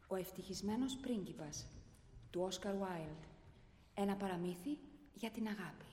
Ο ευτυχισμένος πρίγκιπας του Όσκαρ Βάιλντ. Ένα παραμύθι για την αγάπη.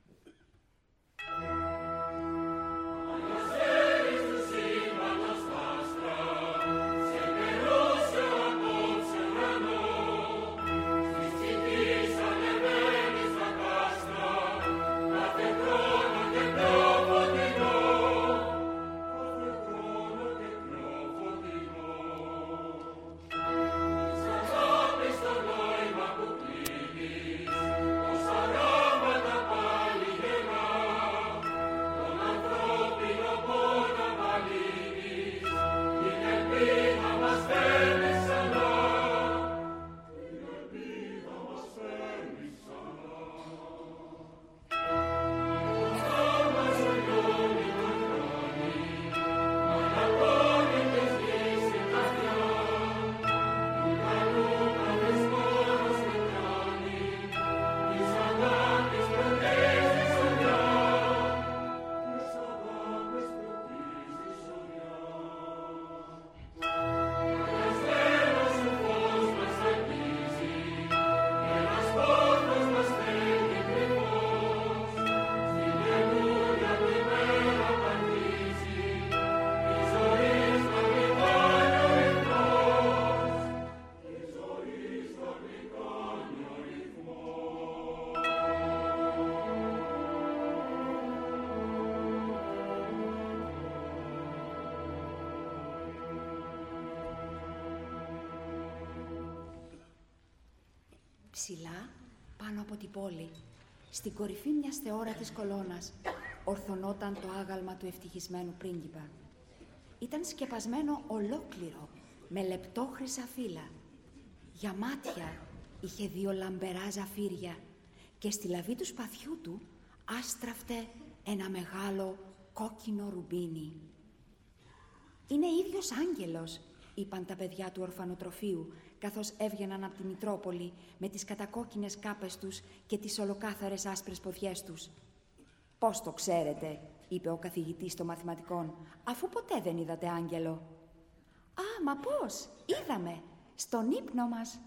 Ψηλά, πάνω από την πόλη, στην κορυφή μιας θεόρατης κολόνας, ορθωνόταν το άγαλμα του ευτυχισμένου πρίγκιπα. Ήταν σκεπασμένο ολόκληρο, με λεπτόχρυσα φύλλα. Για μάτια είχε 2 λαμπερά ζαφύρια και στη λαβή του σπαθιού του άστραφτε ένα μεγάλο κόκκινο ρουμπίνι. «Είναι ίδιος άγγελος», είπαν τα παιδιά του ορφανοτροφείου, καθώς έβγαιναν από τη Μητρόπολη με τις κατακόκκινες κάπες τους και τις ολοκάθαρες άσπρες ποδιές τους. «Πώς το ξέρετε», είπε ο καθηγητής των μαθηματικών, «αφού ποτέ δεν είδατε άγγελο?» «Α, μα πώς, είδαμε, στον ύπνο μας».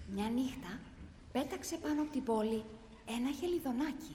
Μια νύχτα πέταξε πάνω από την πόλη ένα χελιδονάκι.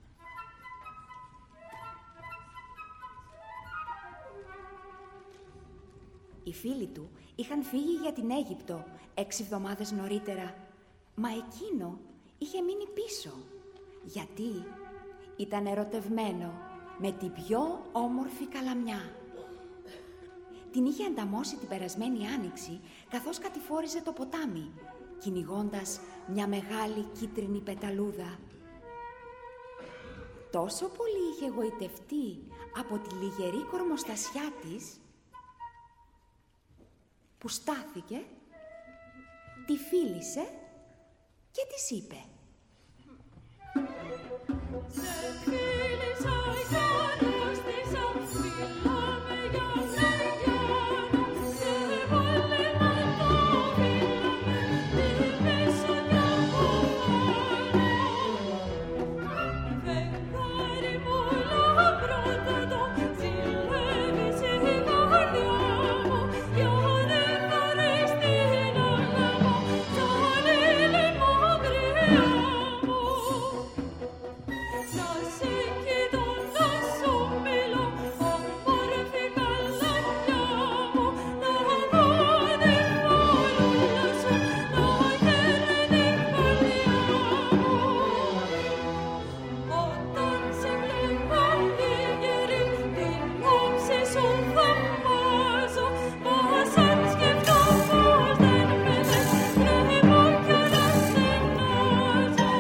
Οι φίλοι του είχαν φύγει για την Αίγυπτο 6 εβδομάδες νωρίτερα, μα εκείνο είχε μείνει πίσω, γιατί ήταν ερωτευμένο με την πιο όμορφη καλαμιά. Την είχε ανταμώσει την περασμένη άνοιξη, καθώς κατηφόριζε το ποτάμι, κυνηγώντας μια μεγάλη κίτρινη πεταλούδα. Τόσο πολύ είχε εγωιτευτεί από τη λιγερή κορμοστασιά της, που στάθηκε, τη φίλησε και της είπε: Σε φίλησα για αρρώστησα, μιλάμε για Μαριάννα, και βάλε να το μιλάμε, τη μεσονιά αποφάνω. Φεγγάρι μου λαμπρότατο, ζηλεύεις η καρδιά μου, για ρε χαρές την αγάπω, σαν ήλι μακριά μου. Να σε κοιτώ, να σου μιλώ, όμορφη καλαμιά μου, να δω την φαλούλα σου, να γέρνει την καρδιά μου. Όταν σε βλέπω λιγερή, την όψη σου θαυμάζω, μα σαν σκεφτώ πως δεν με λες, τρέμω κι αναστενάζω.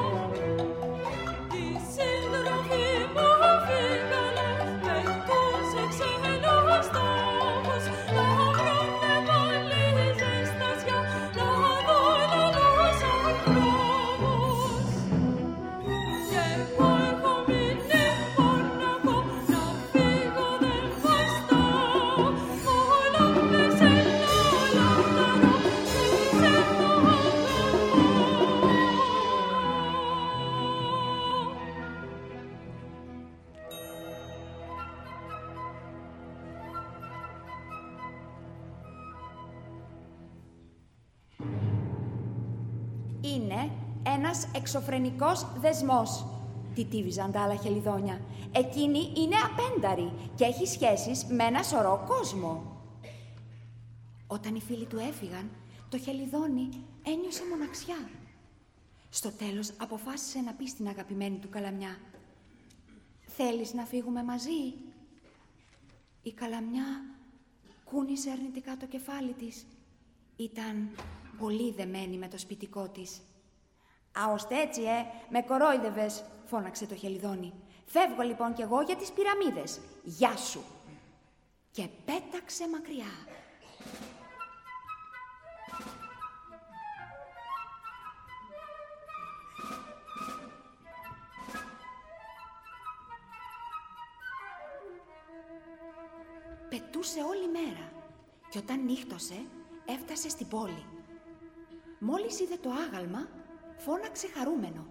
Τη σύντροφοι μου φύγανε, πετούσε ξένους τόπους, να βρουνε πάλι ζεστασιά, να δουν άλλους ανθρώπους. Κι εγώ έχω μείνει μόναχο, να φύγω δεν βαστάω, μόνο με σένα λαχταρώ, σε σένα αγαπάω. «Είναι ένας εξωφρενικός δεσμός», τιτίβιζαν τα άλλα χελιδόνια. «Εκείνη είναι απένταρη και έχει σχέσεις με ένα σωρό κόσμο». Όταν οι φίλοι του έφυγαν, το χελιδόνι ένιωσε μοναξιά. Στο τέλος αποφάσισε να πει στην αγαπημένη του καλαμιά: «Θέλεις να φύγουμε μαζί?» Η καλαμιά κούνησε αρνητικά το κεφάλι της. Ήταν πολύ δεμένη με το σπιτικό της. «Α, ώστε έτσι, με κορόιδευες», φώναξε το χελιδόνι. «Φεύγω λοιπόν κι εγώ για τις πυραμίδες. Γεια σου!» Και πέταξε μακριά. Πετούσε όλη μέρα και όταν νύχτωσε έφτασε στην πόλη. Μόλις είδε το άγαλμα, φώναξε χαρούμενο: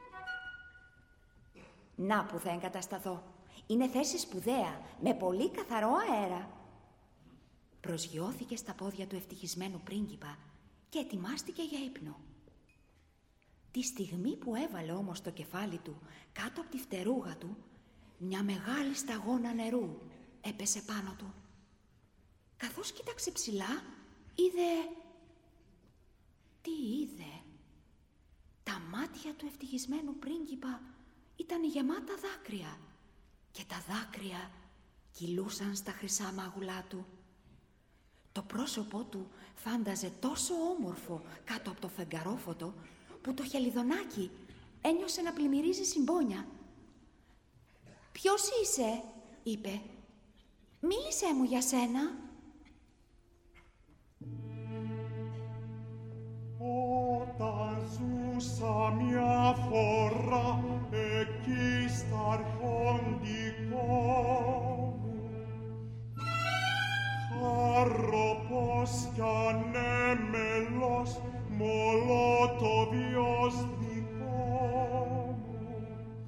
«Να που θα εγκατασταθώ. Είναι θέση σπουδαία, με πολύ καθαρό αέρα». Προσγειώθηκε στα πόδια του ευτυχισμένου πρίγκιπα και ετοιμάστηκε για ύπνο. Τη στιγμή που έβαλε όμως το κεφάλι του κάτω από τη φτερούγα του, μια μεγάλη σταγόνα νερού έπεσε πάνω του. Καθώς κοίταξε ψηλά, είδε... Τι είδε? Τα μάτια του ευτυχισμένου πρίγκιπα ήταν γεμάτα δάκρυα και τα δάκρυα κυλούσαν στα χρυσά μάγουλά του. Το πρόσωπό του φάνταζε τόσο όμορφο κάτω από το φεγγαρόφωτο που το χελιδονάκι ένιωσε να πλημμυρίζει συμπόνια. «Ποιος είσαι?» είπε. «Μίλησέ μου για σένα». Όταν ζούσα μια φορά εκεί στα αρχοντικό μου, χάρω πως κι ανέμελος μολό το βιος δικό μου.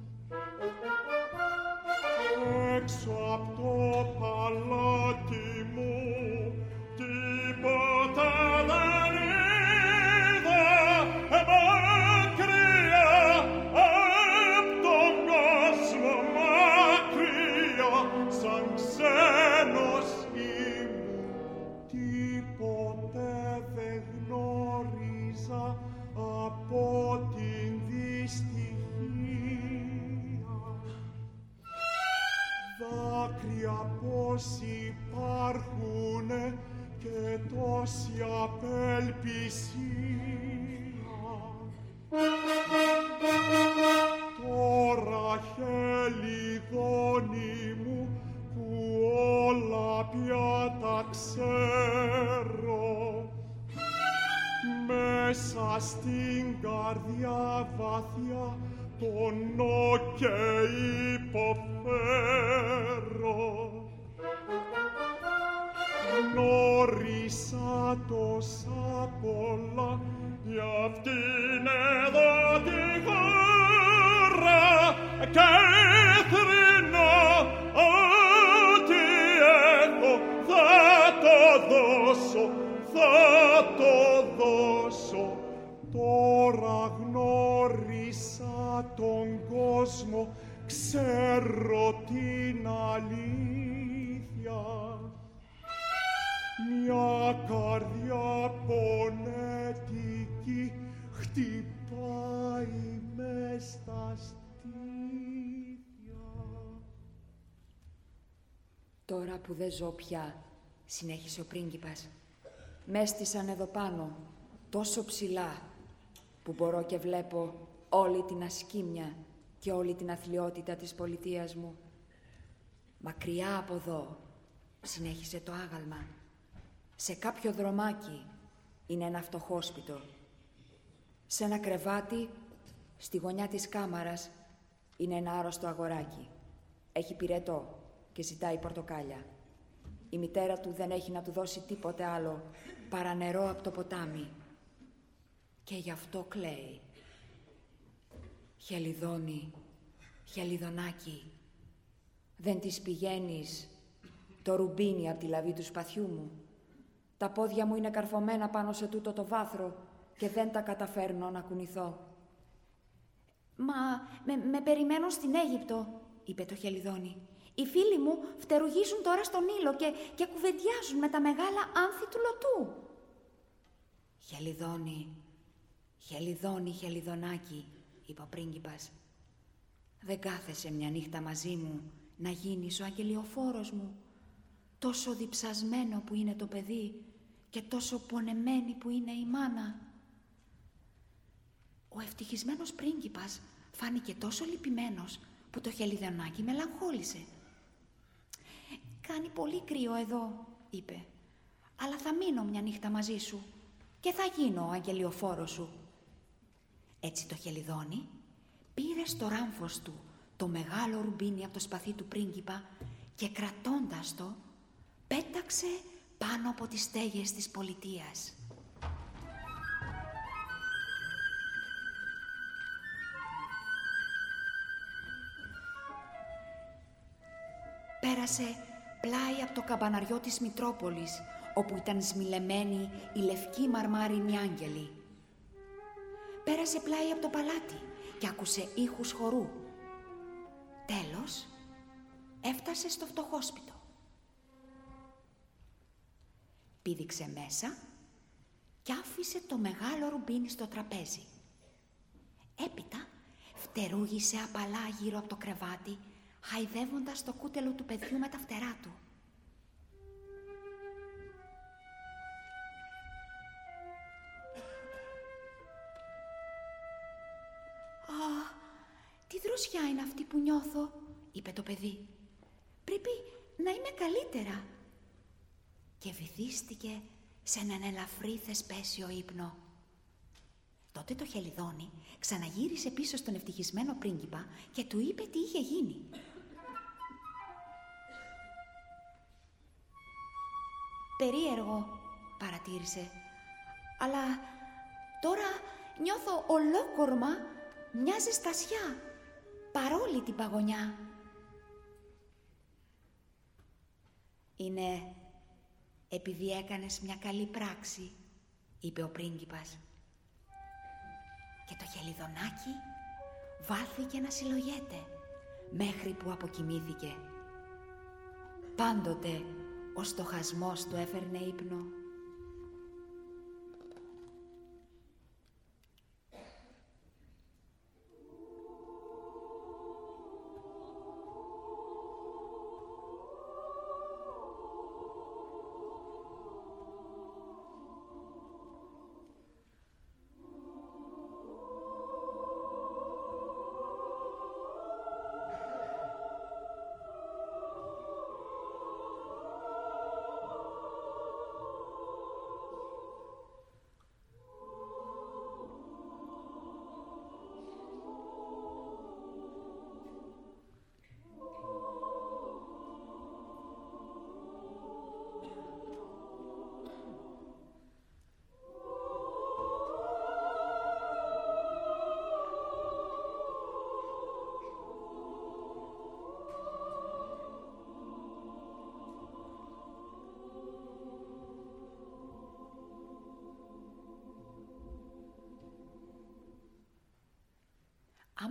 Έξω απ' το παλάτι μου τίποτα δεν είδα, τόσοι υπάρχουνε και τόση απελπισία. Τώρα χελιδόνι μου που όλα πια τα ξέρω, μέσα στην καρδιά βαθιά πονώ και υποφέρω. Γνώρισα τόσα πολλά για αυτήν εδώ τη χώρα και θρηνώ ό,τι έχω θα το δώσω, θα το δώσω. Τώρα γνώρισα τον κόσμο, ξέρω την αλήθεια. Μια καρδιά πονετική χτυπάει μες στα στήθια. Τώρα που δεν ζω πια, συνέχισε ο πρίγκιπας, μ' έστησαν εδώ πάνω, τόσο ψηλά, που μπορώ και βλέπω όλη την ασκήμια και όλη την αθλιότητα της πολιτείας μου. Μακριά από εδώ, συνέχισε το άγαλμα, σε κάποιο δρομάκι είναι ένα φτωχόσπιτο. Σε ένα κρεβάτι, στη γωνιά της κάμαρας, είναι ένα άρρωστο αγοράκι. Έχει πυρετό και ζητάει πορτοκάλια. Η μητέρα του δεν έχει να του δώσει τίποτε άλλο παρά νερό από το ποτάμι. Και γι' αυτό κλαίει. Χελιδόνι, χελιδονάκι, δεν της πηγαίνεις το ρουμπίνι από τη λαβή του σπαθιού μου? Τα πόδια μου είναι καρφωμένα πάνω σε τούτο το βάθρο και δεν τα καταφέρνω να κουνηθώ. «Μα με περιμένουν στην Αίγυπτο», είπε το χελιδόνι. «Οι φίλοι μου φτερουγίζουν τώρα στον ήλο και κουβεντιάζουν με τα μεγάλα άνθη του λωτού». «Χελιδόνι, χελιδόνι, χελιδονάκι», είπε ο πρίγκιπας. «Δεν κάθεσαι μια νύχτα μαζί μου να γίνεις ο αγγελιοφόρος μου? Τόσο διψασμένο που είναι το παιδί και τόσο πονεμένη που είναι η μάνα». Ο ευτυχισμένος πρίγκιπας φάνηκε τόσο λυπημένος που το χελιδονάκι μελαγχόλησε. «Κάνει πολύ κρύο εδώ», είπε, «αλλά θα μείνω μια νύχτα μαζί σου και θα γίνω ο αγγελιοφόρος σου». Έτσι το χελιδόνι πήρε στο ράμφος του το μεγάλο ρουμπίνι από το σπαθί του πρίγκιπα και κρατώντας το πέταξε πάνω από τις στέγες της πολιτείας. Πέρασε πλάι από το καμπαναριό της Μητρόπολης, όπου ήταν σμιλεμένοι οι λευκοί μαρμάρινοι άγγελοι. Πέρασε πλάι από το παλάτι και άκουσε ήχους χορού. Τέλος, έφτασε στο φτωχόσπιτο. Πήδηξε μέσα και άφησε το μεγάλο ρουμπίνι στο τραπέζι. Έπειτα φτερούγησε απαλά γύρω από το κρεβάτι, χαϊδεύοντας το κούτελο του παιδιού με τα φτερά του. «Α, τι δροσιά είναι αυτή που νιώθω», είπε το παιδί. «Πρέπει να είμαι καλύτερα». Και βυθίστηκε σε έναν ελαφρύ θεσπέσιο ύπνο. Τότε το χελιδόνι ξαναγύρισε πίσω στον ευτυχισμένο πρίγκιπα και του είπε τι είχε γίνει. «Περίεργο», παρατήρησε, «αλλά τώρα νιώθω ολόκορμα μια ζεστασιά παρόλη την παγωνιά». «Είναι επειδή έκανες μια καλή πράξη», είπε ο πρίγκιπας. Και το χελιδονάκι βάλθηκε να συλλογέται μέχρι που αποκοιμήθηκε. Πάντοτε ο στοχασμός του έφερνε ύπνο.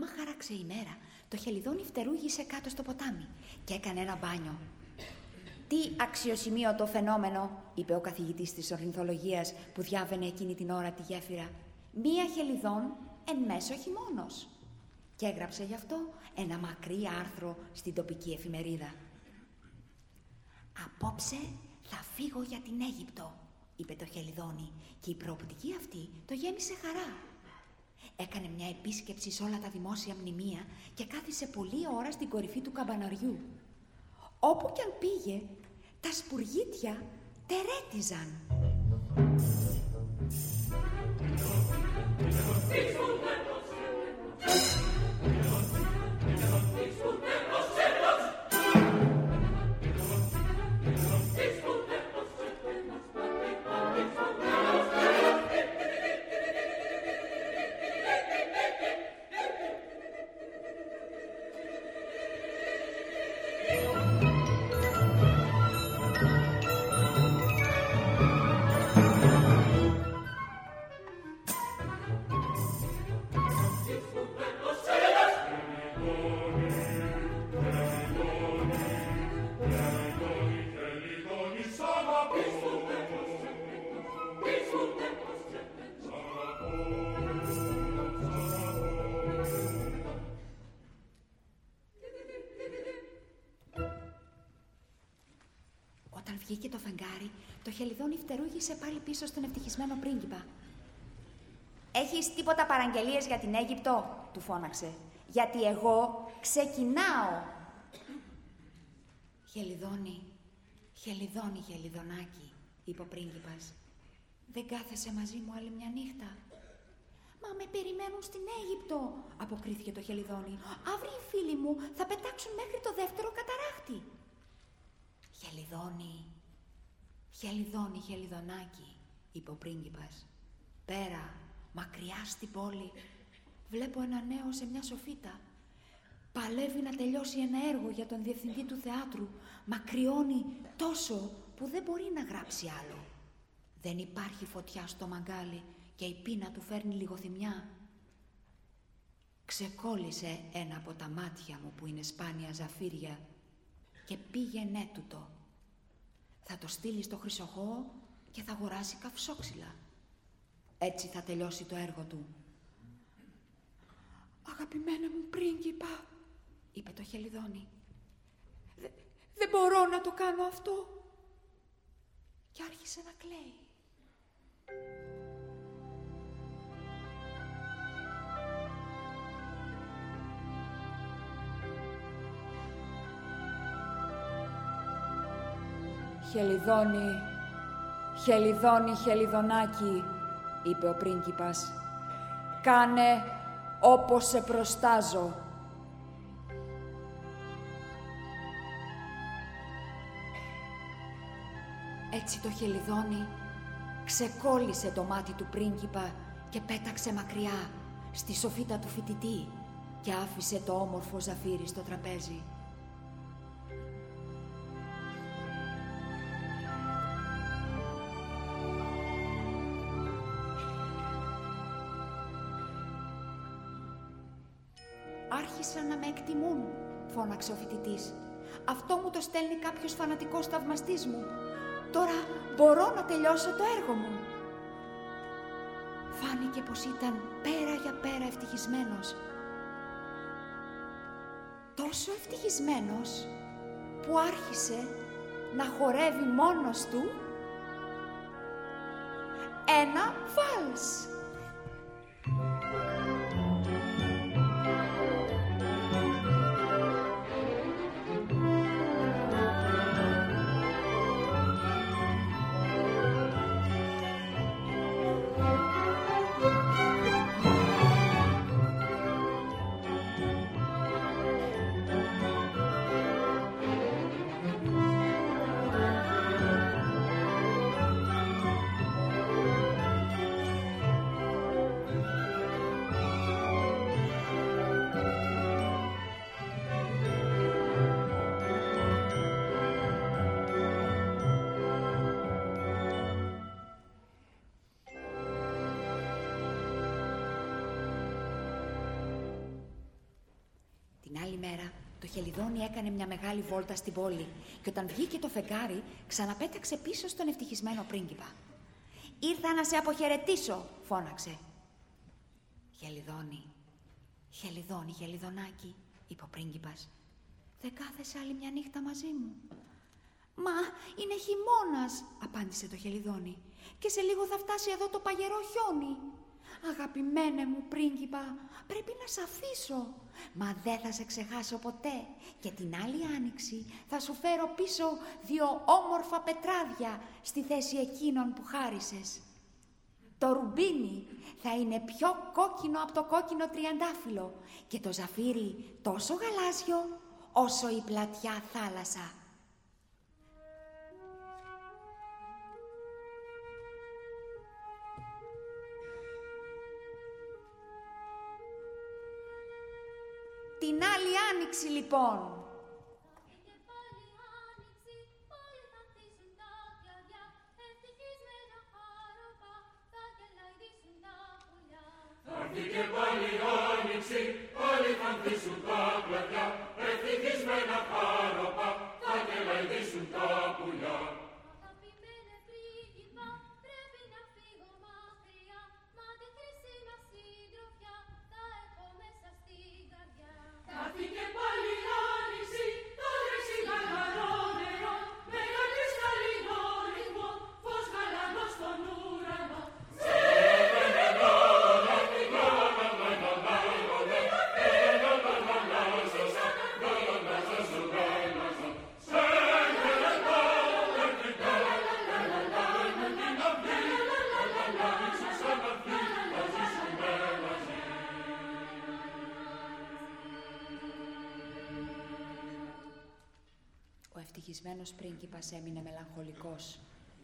Άμα χάραξε η μέρα, το χελιδόνι φτερούγησε κάτω στο ποτάμι και έκανε ένα μπάνιο. «Τι αξιοσημείωτο φαινόμενο», είπε ο καθηγητής της ορνηθολογίας που διάβαινε εκείνη την ώρα τη γέφυρα. «Μία χελιδόν εν μέσω χειμώνος». Και έγραψε γι' αυτό ένα μακρύ άρθρο στην τοπική εφημερίδα. «Απόψε θα φύγω για την Αίγυπτο», είπε το χελιδόνι, και η προοπτική αυτή το γέμισε χαρά. Έκανε μια επίσκεψη σε όλα τα δημόσια μνημεία και κάθισε πολλή ώρα στην κορυφή του καμπαναριού. Όπου κι αν πήγε, τα σπουργίτια τερέτιζαν. Βγήκε το φεγγάρι, το χελιδόνι φτερούγησε πάλι πίσω στον ευτυχισμένο πρίγκιπα. «Έχεις τίποτα παραγγελίες για την Αίγυπτο?» του φώναξε. «Γιατί εγώ ξεκινάω». «Χελιδόνι, χελιδόνι, χελιδονάκι», είπε ο πρίγκιπας. «Δεν κάθεσαι μαζί μου άλλη μια νύχτα?» «Μα με περιμένουν στην Αίγυπτο», αποκρίθηκε το χελιδόνι. «Αύριο οι φίλοι μου θα πετάξουν μέχρι το δεύτερο καταράχτη». «Χελιδόνι, χελιδόνι, χελιδονάκι», είπε ο πρίγκιπας. «Πέρα, μακριά στην πόλη, βλέπω ένα νέο σε μια σοφίτα. Παλεύει να τελειώσει ένα έργο για τον διευθυντή του θεάτρου. Μακριώνει τόσο που δεν μπορεί να γράψει άλλο. Δεν υπάρχει φωτιά στο μαγκάλι και η πείνα του φέρνει λιγοθυμιά. Ξεκόλλησε ένα από τα μάτια μου που είναι σπάνια ζαφύρια και πήγαινε τούτο. Θα το στείλει στο χρυσοχώο και θα αγοράσει καυσόξυλα. Έτσι θα τελειώσει το έργο του». «Αγαπημένα μου πρίγκιπα», είπε το χελιδόνι, «δεν μπορώ να το κάνω αυτό». Και άρχισε να κλαίει. «Χελιδόνι, χελιδόνι, χελιδονάκι», είπε ο πρίγκιπας, «κάνε όπως σε προστάζω». Έτσι το χελιδόνι ξεκόλλησε το μάτι του πρίγκιπα και πέταξε μακριά στη σοφίτα του φοιτητή και άφησε το όμορφο ζαφύρι στο τραπέζι. «Άρχισαν να με εκτιμούν», φώναξε ο φοιτητής. «Αυτό μου το στέλνει κάποιος φανατικός θαυμαστής μου. Τώρα μπορώ να τελειώσω το έργο μου». Φάνηκε πως ήταν πέρα για πέρα ευτυχισμένος. Τόσο ευτυχισμένος που άρχισε να χορεύει μόνος του ένα βάλς. Την άλλη μέρα, το Χελιδόνι έκανε μια μεγάλη βόλτα στην πόλη και όταν βγήκε το φεγγάρι, ξαναπέταξε πίσω στον ευτυχισμένο πρίγκιπα. «Ήρθα να σε αποχαιρετήσω», φώναξε. «Χελιδόνι, Χελιδόνι, Χελιδονάκι», είπε ο πρίγκιπας. «Δεν κάθεσαι άλλη μια νύχτα μαζί μου?» «Μα είναι χειμώνας», απάντησε το Χελιδόνι, «και σε λίγο θα φτάσει εδώ το παγερό χιόνι». «Αγαπημένε μου πρίγκιπα, πρέπει να σ' αφήσω. Μα δεν θα σε ξεχάσω ποτέ και την άλλη άνοιξη θα σου φέρω πίσω 2 όμορφα πετράδια στη θέση εκείνων που χάρισες. Το ρουμπίνι θα είναι πιο κόκκινο από το κόκκινο τριαντάφυλλο και το ζαφύρι τόσο γαλάζιο όσο η πλατιά θάλασσα». Την άλλη άνοιξη λοιπόν. Και πάλι άνοιξη, πάλι θα χτίσουν τα κλαδιά, ευτυχισμένα χάροπα, θα γελαϊδίσουν τα πουλιά. Θα έρθει και πάλι άνοιξη, πάλι θα χτίσουν τα κλαδιά, ευτυχισμένα χάροπα, θα γελαϊδίσουν τα πουλιά. Αγαπημένε πρίγκιπα, πρέπει να φύγω μακριά, μα τη χρυσή μας συντροφιά θα έχω μέσα στην καρδιά. Θα έρθει και πάλι άνοιξη, το τρέξει γαλαρό νερό, με κρυσταλλινό ρυθμό, φως γαλανό στον ουρανό. Ο ευτυχισμένος πρίγκιπας έμεινε μελαγχολικός.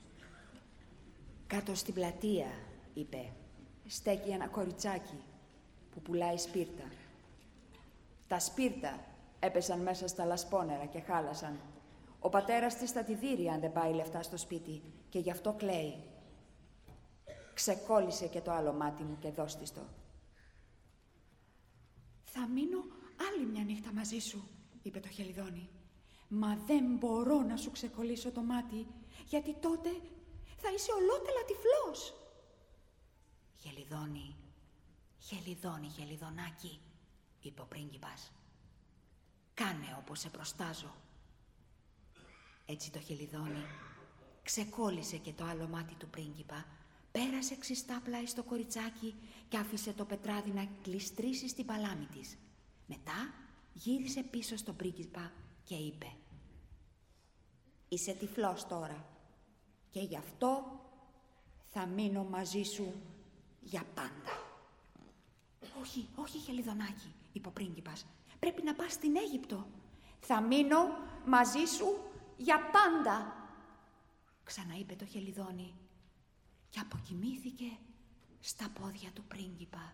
«Κάτω στην πλατεία», είπε, «στέκει ένα κοριτσάκι που πουλάει σπίρτα. Τα σπίρτα έπεσαν μέσα στα λασπόνερα και χάλασαν. Ο πατέρας της θα τη δείρει αν δεν πάει λεφτά στο σπίτι και γι' αυτό κλαίει. Ξεκόλλησε και το άλλο μάτι μου και δώσ' της το». «Θα μείνω άλλη μια νύχτα μαζί σου», είπε το Χελιδόνι. «Μα δεν μπορώ να σου ξεκολλήσω το μάτι, γιατί τότε θα είσαι ολότελα τυφλός». «Χελιδόνι, Χελιδόνι, Χελιδονάκι», είπε ο πρίγκιπας. «Κάνε όπως σε προστάζω». Έτσι το Χελιδόνι ξεκόλλησε και το άλλο μάτι του πρίγκιπα, πέρασε ξιστά πλάι στο κοριτσάκι και άφησε το πετράδι να κλειστρήσει στην παλάμη της. Μετά γύρισε πίσω στον πρίγκιπα και είπε: «Είσαι τυφλός τώρα και γι' αυτό θα μείνω μαζί σου για πάντα». «Όχι, όχι, Χελιδονάκι», είπε ο πρίγκιπας. «Πρέπει να πας στην Αίγυπτο». «Θα μείνω μαζί σου για πάντα», ξαναείπε το Χελιδόνι και αποκοιμήθηκε στα πόδια του πρίγκιπα.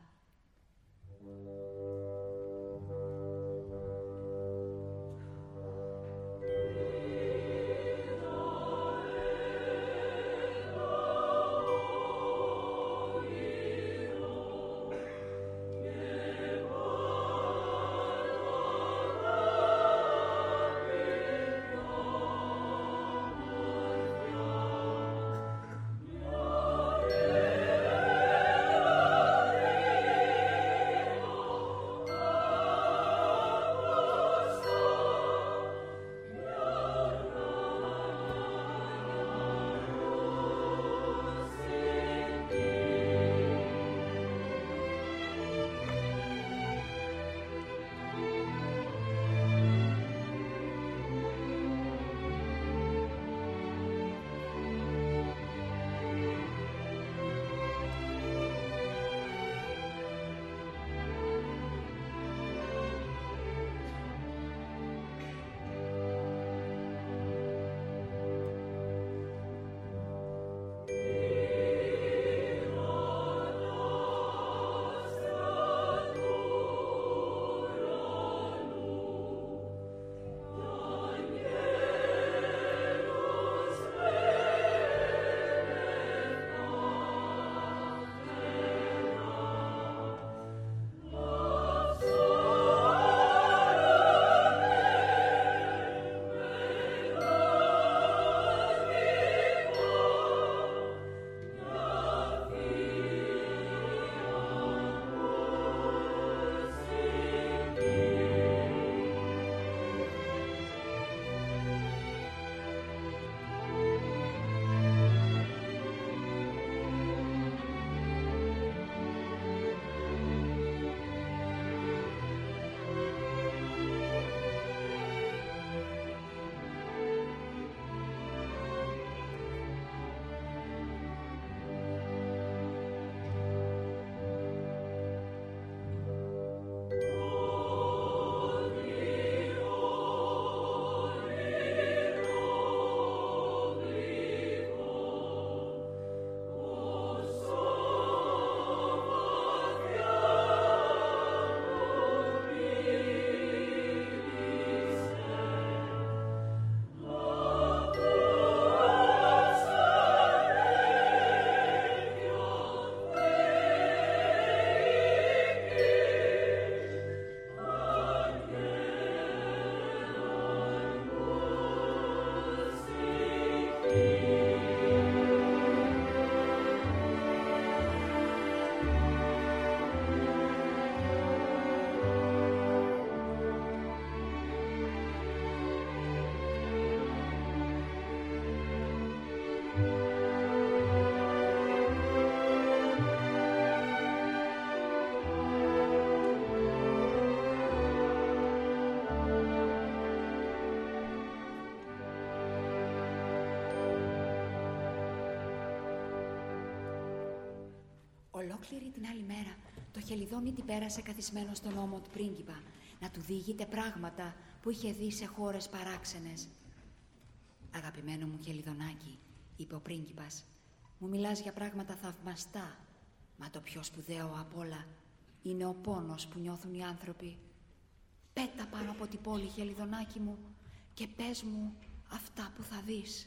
Ολόκληρη την άλλη μέρα το Χελιδόνι την πέρασε καθισμένο στον ώμο του πρίγκιπα, να του διηγείται πράγματα που είχε δει σε χώρες παράξενες. «Αγαπημένο μου Χελιδονάκι», είπε ο πρίγκιπας, «μου μιλάς για πράγματα θαυμαστά, μα το πιο σπουδαίο απ' όλα είναι ο πόνος που νιώθουν οι άνθρωποι. Πέτα πάνω από την πόλη, Χελιδονάκι μου, και πες μου αυτά που θα δεις».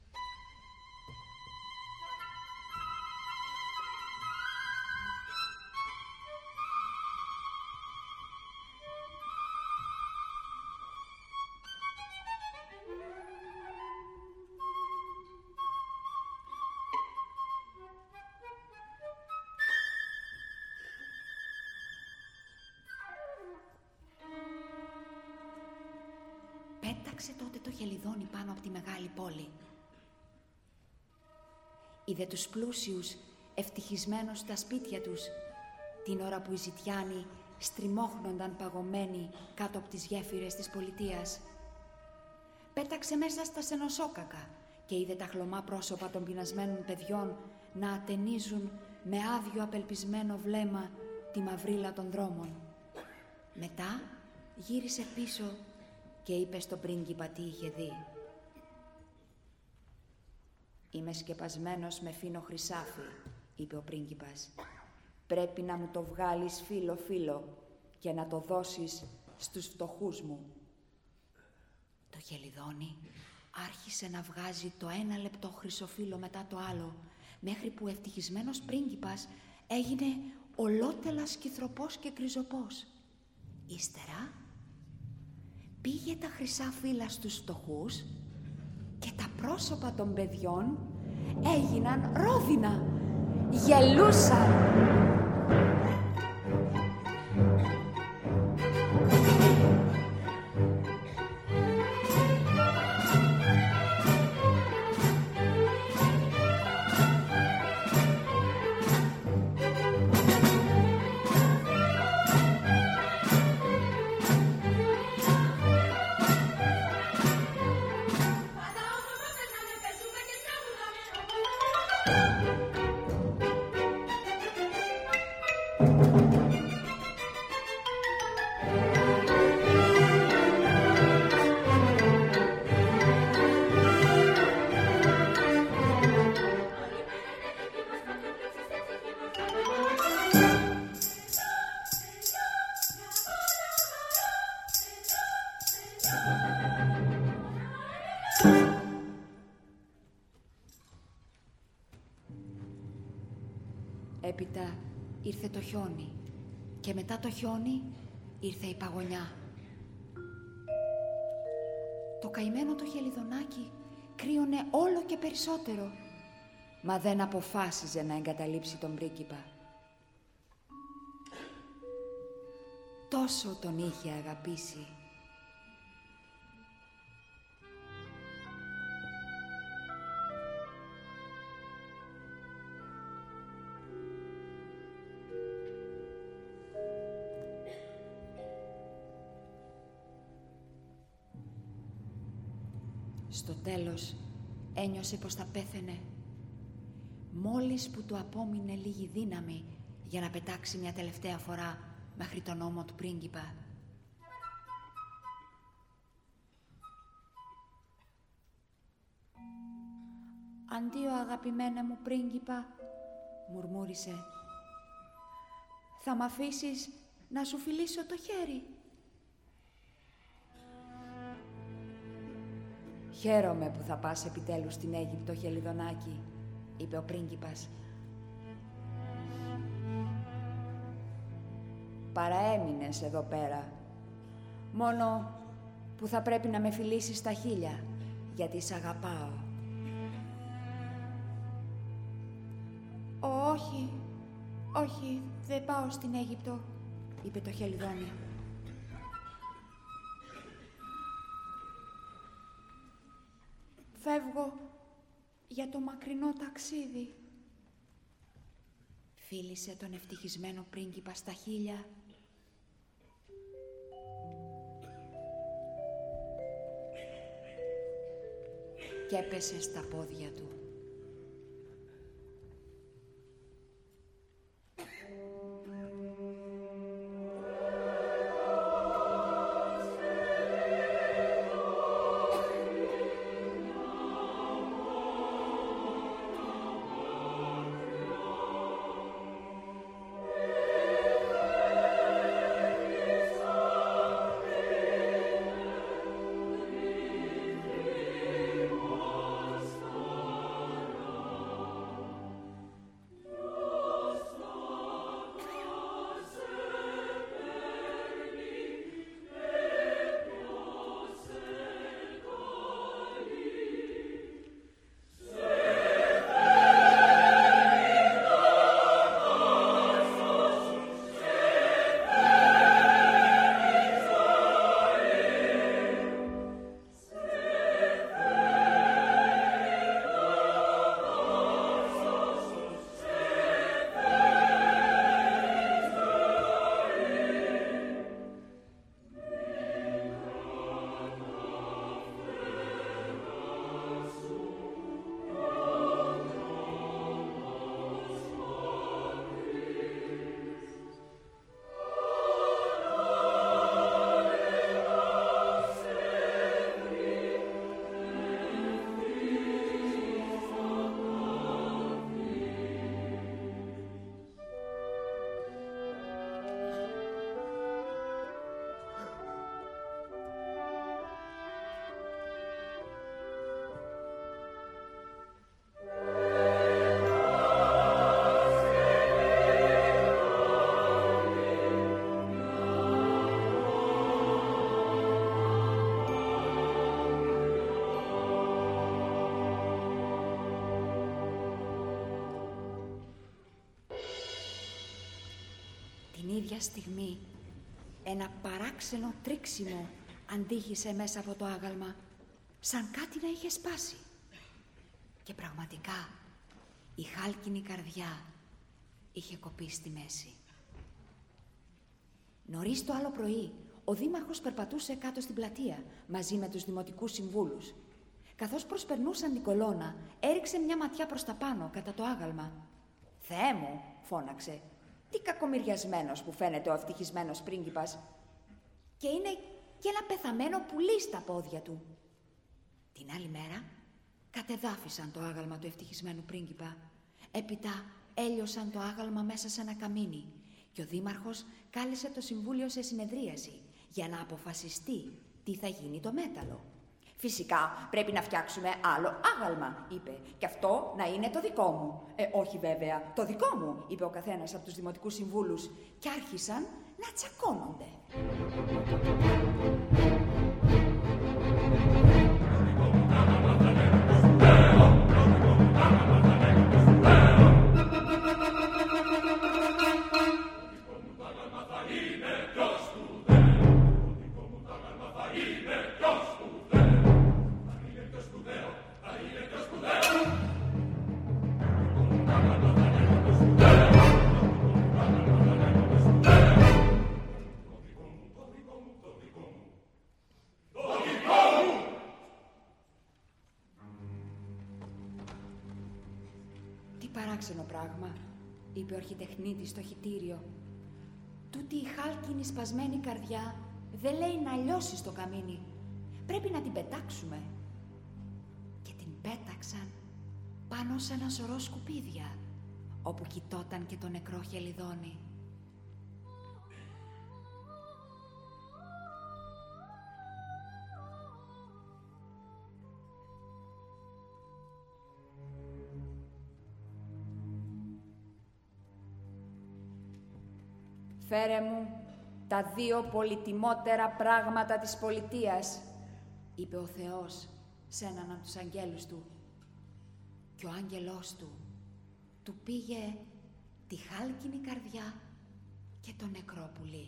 Πέταξε τότε το Χελιδόνι πάνω από τη μεγάλη πόλη. Είδε τους πλούσιους ευτυχισμένους στα σπίτια τους, την ώρα που οι ζητιάνοι στριμώχνονταν παγωμένοι κάτω από τις γέφυρες της πολιτείας. Πέταξε μέσα στα σενοσόκακα και είδε τα χλωμά πρόσωπα των πεινασμένων παιδιών να ατενίζουν με άδειο απελπισμένο βλέμμα τη μαυρίλα των δρόμων. Μετά γύρισε πίσω και είπε στον πρίγκιπα τι είχε δει. «Είμαι σκεπασμένος με φίνο χρυσάφι», είπε ο πρίγκιπας. «Πρέπει να μου το βγάλεις φύλλο-φύλλο και να το δώσεις στους φτωχούς μου». Το Χελιδόνι άρχισε να βγάζει το ένα λεπτό χρυσοφύλλο μετά το άλλο, μέχρι που ο ευτυχισμένος πρίγκιπας έγινε ολότελα σκυθροπός και γκριζοπός. Ύστερα πήγε τα χρυσά φύλλα στους φτωχούς και τα πρόσωπα των παιδιών έγιναν ρόδινα, γελούσαν. Έπειτα ήρθε το χιόνι και μετά το χιόνι ήρθε η παγωνιά. Το καημένο το Χελιδονάκι κρύωνε όλο και περισσότερο, μα δεν αποφάσιζε να εγκαταλείψει τον πρίγκιπα. Τόσο τον είχε αγαπήσει. Στο τέλος ένιωσε πως θα πέθαινε, μόλις που του απόμεινε λίγη δύναμη για να πετάξει μια τελευταία φορά μέχρι τον ώμο του πρίγκιπα. «Αντίο, αγαπημένε μου πρίγκιπα», μουρμούρισε, «θα μ' αφήσεις να σου φιλήσω το χέρι?» «Χαίρομαι που θα πας επιτέλους στην Αίγυπτο, Χελιδονάκι», είπε ο πρίγκιπας. «Παραέμεινες εδώ πέρα, μόνο που θα πρέπει να με φιλήσεις στα χείλια, γιατί σ' αγαπάω». «Όχι, όχι, δεν πάω στην Αίγυπτο», είπε το Χελιδόνι. «Φεύγω για το μακρινό ταξίδι». Φίλησε τον ευτυχισμένο πρίγκιπα στα χείλια και έπεσε στα πόδια του. την ίδια στιγμή ένα παράξενο τρίξιμο αντίχησε μέσα από το άγαλμα, σαν κάτι να είχε σπάσει. Και πραγματικά η χάλκινη καρδιά είχε κοπεί στη μέση. Νωρίς το άλλο πρωί, ο δήμαρχος περπατούσε κάτω στην πλατεία μαζί με τους δημοτικούς συμβούλους. Καθώς προσπερνούσαν την κολόνα, έριξε μια ματιά προς τα πάνω κατά το άγαλμα. «Θεέ μου», φώναξε, «τι κακομοιριασμένος που φαίνεται ο ευτυχισμένος πρίγκιπας. Και είναι και ένα πεθαμένο πουλί στα πόδια του». Την άλλη μέρα κατεδάφισαν το άγαλμα του ευτυχισμένου πρίγκιπα. Έπειτα έλειωσαν το άγαλμα μέσα σε ένα καμίνι και ο δήμαρχος κάλεσε το συμβούλιο σε συνεδρίαση για να αποφασιστεί τι θα γίνει το μέταλλο. «Φυσικά πρέπει να φτιάξουμε άλλο άγαλμα», είπε, «και αυτό να είναι το δικό μου». «Όχι βέβαια, το δικό μου», είπε ο καθένας από τους δημοτικούς συμβούλους και άρχισαν να τσακώνονται. «Παράξενο πράγμα», είπε ο αρχιτεχνίτης στο χυτήριο. «Τούτη η χάλκινη σπασμένη καρδιά δεν λέει να λιώσει στο καμίνι. Πρέπει να την πετάξουμε». Και την πέταξαν πάνω σε ένα σωρό σκουπίδια, όπου κοιτόταν και το νεκρό χελιδόνι. «Φέρε μου τα δύο πολυτιμότερα πράγματα της πολιτείας», είπε ο Θεός σε έναν από τους αγγέλους του. Και ο άγγελός του πήγε τη χάλκινη καρδιά και το νεκρό πουλί.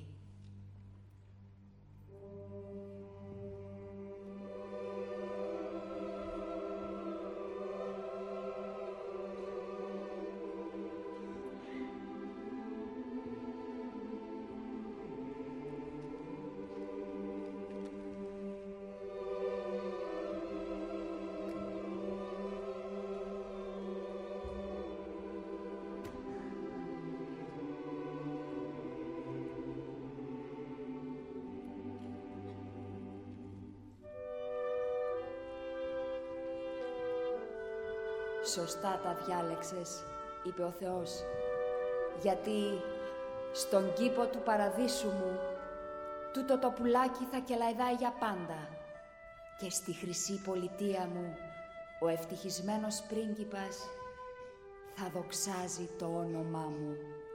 «Σωστά τα διάλεξες», είπε ο Θεός, «γιατί στον κήπο του παραδείσου μου τούτο το πουλάκι θα κελαϊδάει για πάντα και στη χρυσή πολιτεία μου ο ευτυχισμένος πρίγκιπας θα δοξάζει το όνομά μου».